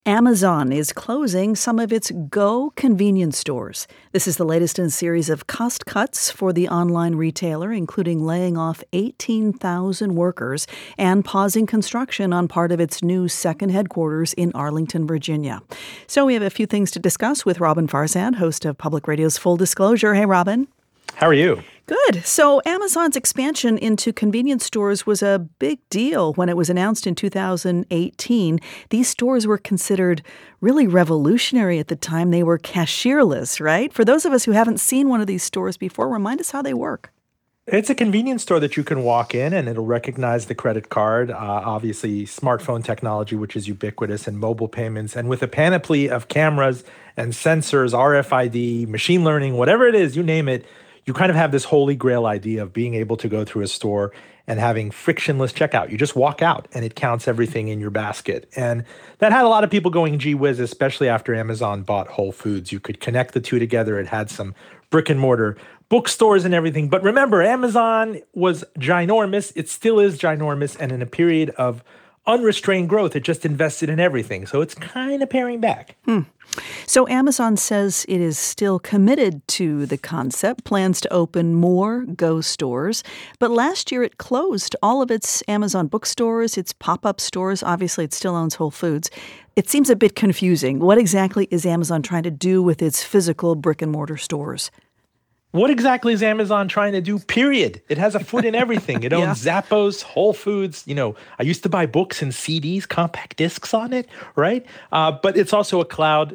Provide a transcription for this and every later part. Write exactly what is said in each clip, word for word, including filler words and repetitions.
Amazon is closing some of its Go convenience stores. This is the latest in a series of cost cuts for the online retailer, including laying off eighteen thousand workers and pausing construction on part of its new second headquarters in Arlington, Virginia. So we have a few things to discuss with Robin Farzad, host of Public Radio's Full Disclosure. Hey, Robin. How are you? Good. So Amazon's expansion into convenience stores was a big deal when it was announced in two thousand eighteen. These stores were considered really revolutionary at the time. They were cashierless, right? For those of us who haven't seen one of these stores before, remind us how they work. It's a convenience store that you can walk in and it'll recognize the credit card, uh, obviously smartphone technology, which is ubiquitous, and mobile payments. And with a panoply of cameras and sensors, R F I D, machine learning, whatever it is, you name it, you kind of have this holy grail idea of being able to go through a store and having frictionless checkout. You just walk out and it counts everything in your basket. And that had a lot of people going gee whiz, especially after Amazon bought Whole Foods. You could connect the two together. It had some brick and mortar bookstores and everything. But remember, Amazon was ginormous. It still is ginormous. And in a period of unrestrained growth, it just invested in everything. So it's kind of paring back. Hmm. So Amazon says it is still committed to the concept, plans to open more Go stores. But last year it closed all of its Amazon bookstores, its pop-up stores. Obviously, it still owns Whole Foods. It seems a bit confusing. What exactly is Amazon trying to do with its physical brick-and-mortar stores? What exactly is Amazon trying to do, period? It has a foot in everything. It owns yeah. Zappos, Whole Foods. You know, I used to buy books and C Ds, compact discs on it, right? Uh, but it's also a cloud,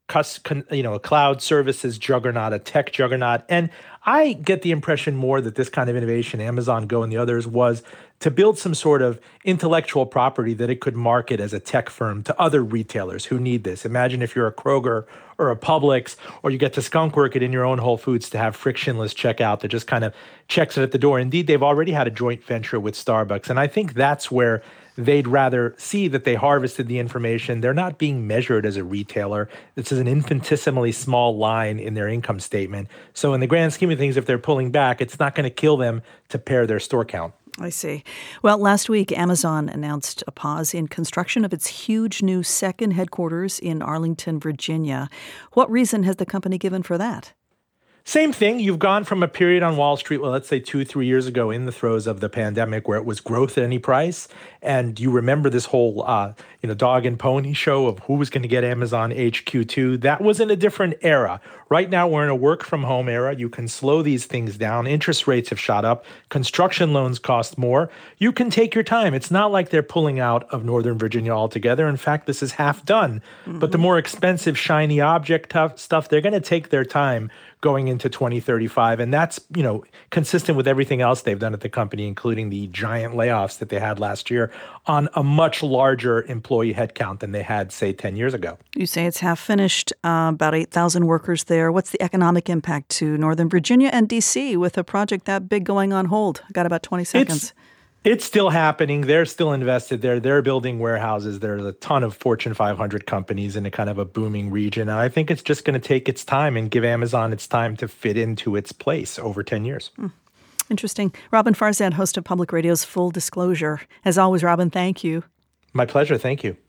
you know, a cloud services juggernaut, a tech juggernaut. And I get the impression more that this kind of innovation, Amazon Go and the others, was to build some sort of intellectual property that it could market as a tech firm to other retailers who need this. Imagine if you're a Kroger or a Publix, or you get to skunk work it in your own Whole Foods to have frictionless checkout that just kind of checks it at the door. Indeed, they've already had a joint venture with Starbucks. And I think that's where they'd rather see that they harvested the information. They're not being measured as a retailer. This is an infinitesimally small line in their income statement. So in the grand scheme of things, if they're pulling back, it's not going to kill them to pare their store count. I see. Well, last week, Amazon announced a pause in construction of its huge new second headquarters in Arlington, Virginia. What reason has the company given for that? Same thing. You've gone from a period on Wall Street, well, let's say two, three years ago in the throes of the pandemic where it was growth at any price. And you remember this whole, uh, you know, dog and pony show of who was going to get Amazon H Q two. That was in a different era. Right now, we're in a work from home era. You can slow these things down. Interest rates have shot up. Construction loans cost more. You can take your time. It's not like they're pulling out of Northern Virginia altogether. In fact, this is half done. Mm-hmm. But the more expensive, shiny object stuff, they're going to take their time going into twenty thirty-five. And that's, you know, consistent with everything else they've done at the company, including the giant layoffs that they had last year on a much larger employee headcount than they had, say, ten years ago. You say it's half finished, uh, about eight thousand workers there. What's the economic impact to Northern Virginia and D C with a project that big going on hold? Got about twenty seconds. It's- It's still happening. They're still invested there. They're building warehouses. There's a ton of Fortune five hundred companies in a kind of a booming region. And I think it's just going to take its time and give Amazon its time to fit into its place over ten years. Mm. Interesting. Robin Farzad, host of Public Radio's Full Disclosure. As always, Robin, thank you. My pleasure. Thank you.